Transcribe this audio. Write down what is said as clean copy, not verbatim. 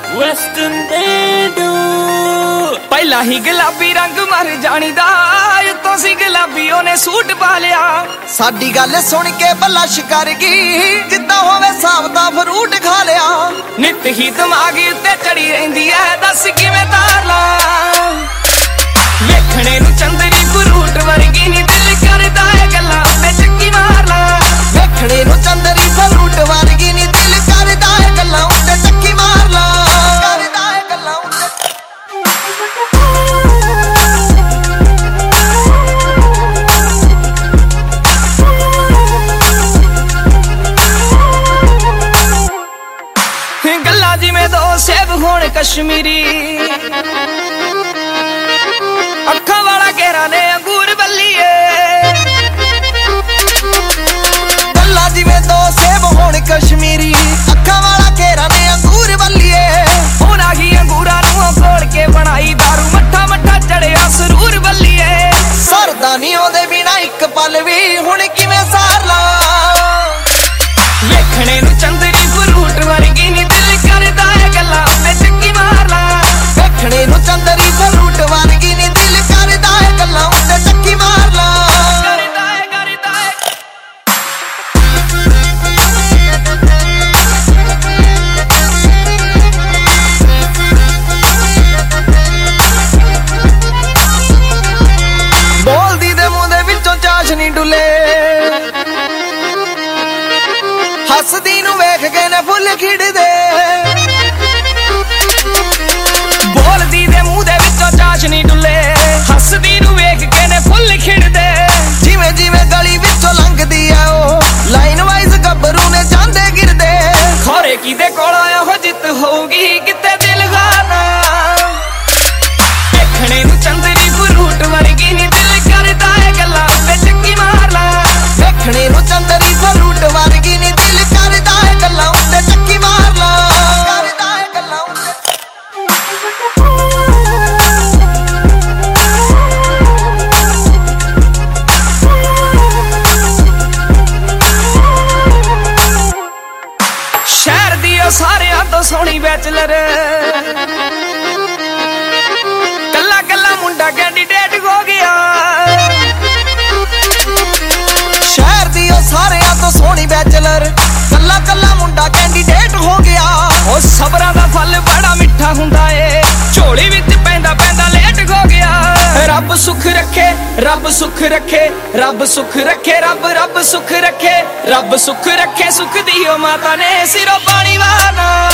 western बेडू पहला ही गुलाबी रंग मर जानी दा तो सी गुलाबी ओने सूट पा लिया साडी गल सुन के बला शिकार गई जिद्दा होवे सावता फ्रूट खा लिया नित ही दिमाग उत्ते चढ़ी रहिंदी है दस किवें तार ला वेखणे नूं चंदरी फ्रूट वर्गी नी दिल करदा है गल्लां ते चक्की मार ला वेखणे नूं चंदरी फ्रूट वर्गी नी दिल करदा है गल्लां ते चक्की मार ला करदा है गल्लां गल्ला जिवें दो सेब होण कश्मीरी अखा वाला घेरा ने अंगूर बल्लीए गल्ला जिवें दो सेब होण कश्मीरी अखा वाला घेरा ने अंगूर बल्लीए हुण आ गई अंगूरां नूं खोल के बनाई दारू मट्ठा मट्ठा चढ़िया सरूर बल्लीए सरदा नी ओदे बिना इक पल वी हुण किवें सार ला वेखणे नूं चंदरी फ्रूट वर्गी नी दिल करदा है गल्लां ते चक्की मार ला वेखणे नूं चंदरी फ्रूट वर्गी नी दिल करदा है गल्लां ते चक्की मार ला करदा है बोलदी दे मुंह दे विचों चाशनी डुले हसदी नूं वेख के ने फुੱਲ खिड़दे बोलदी दे मुंह दे विचों चाशनी डुले हसदी नूं वेख के ने फुੱਲ खिड़दे जिवें जिवें गली विचों लंघदी ऐ ओ लाइन वाइज गब्बरू ने जांदे गिरदे खोरे किदे कोल हो जित होगी किते दिल खाना देखने नूं चंदरी फ्रूट वर्गी नी दिल करदा है गल्लां ते चक्की मार ला वेखणे नूं चंदरी फ्रूट वर्गी नी दिल करदा है गल्लां ते चक्की मार ला करदा है गल्लां शहर दी ओ सारियां तो सोहनी बैचलर कल्ला कल्ला मुंडा कैंडीडेट हो गया शहर दी ओ सारियां तो सोहनी बैचलर कल्ला कल्ला मुंडा कैंडीडेट हो गया ओ सबरां दा फल बड़ा मिठा हुंदा ए झोली विच पैंदा पैंदा लेट हो गया रब सुख रखे रब सुख रखे रब सुख रखे रब सुख रखे रब सुख रखे सुख दी ओ माता ने सिरों पानी वारना